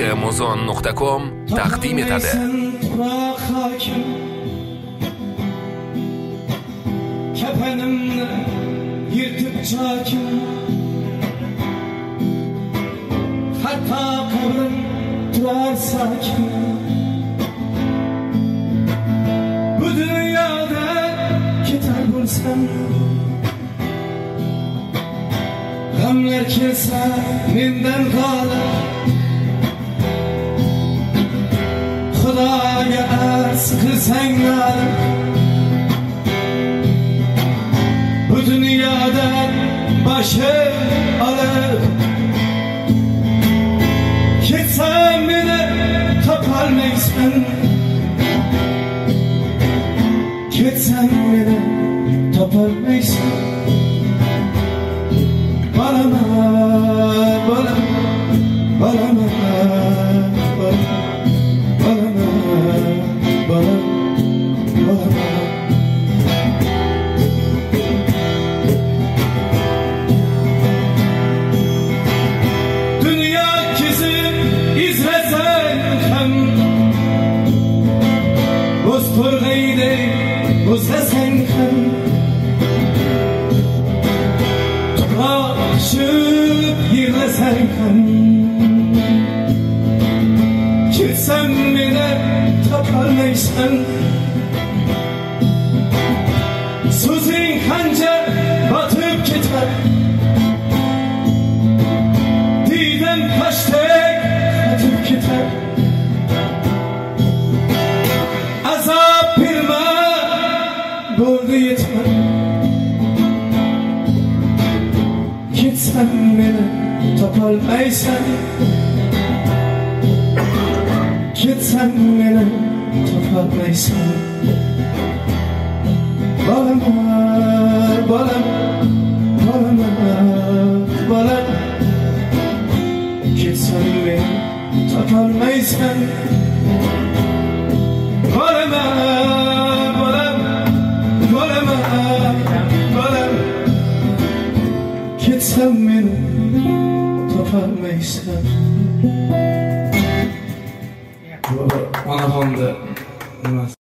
muzon.com taqdim etadi. Kefenimni yırtıp çakim, hatta kabrim durar sakin. Bu dünyada gitar bulsam, gamlar kelsa mendan g'olib, Xudoga arz qilsang g'olib. Bu dünyadan başım alıp gitsem beni topalmaysan, gitsem beni topalmaysan. Balama, balama, balama, balama, balama, balama, balama. Boztorg'ayday bo'zlasang ham, tuproq tushib yig'lasang ham, ketsam meni topolmaysan. So'zing qancha botib ketar, diydam pashtdek qotib ketar. Bo'ldi yetmay, ketsam meni topolmaysan, ketsam meni topolmaysan. Balama, balama, balama, balama, ketsam meni topolmaysan. Balama, ketsam meni topolmaysan. Onaxonni emas.